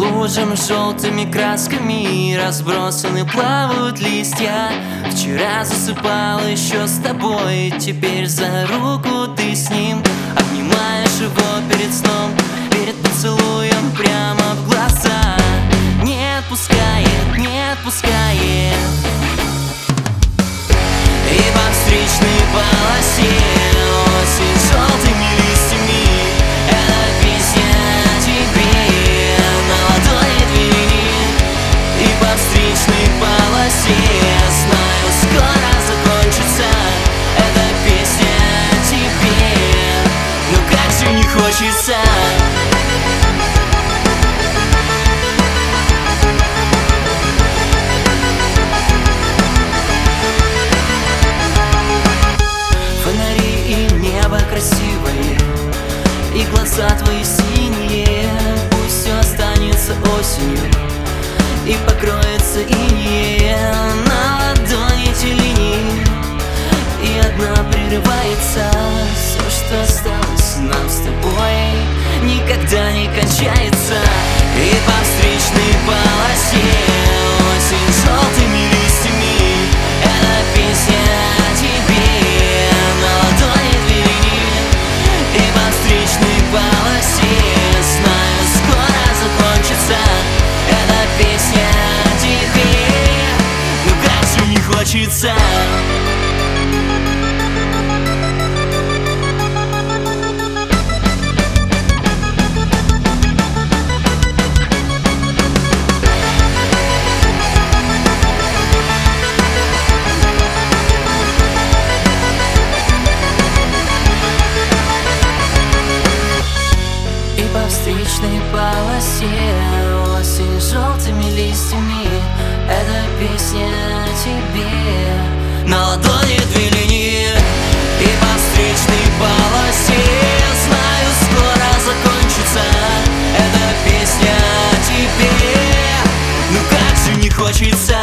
лужам желтыми красками разбросаны плавают листья. Вчера засыпал еще с тобой, теперь за руку ты с ним обнимаешь его перед сном, перед поцелуем прямо в глаза. Не отпускает, не отпускает. И по встречной полосе осень с желтыми листьями. Это песня о тебе на ладони двери. И по встречной полосе знаю, скоро закончится. Это песня о тебе, но как же не хочется. Красивые, и глаза твои синие. Пусть все останется осенью и покроется инеем. На ладони эти линии, и одна прерывается. Все, что осталось нам с тобой, никогда не кончается. И по встречной полосе осень с желтыми листьями. Это песня о тебе на ладони двери. И по встречной полосе знаю, скоро закончится. Это песня о тебе, но как же не хочется. По встречной полосе осень с желтыми листьями. Это песня о тебе на ладони две линии. И по встречной полосе знаю, скоро закончится. Это песня о тебе, ну как же не хочется.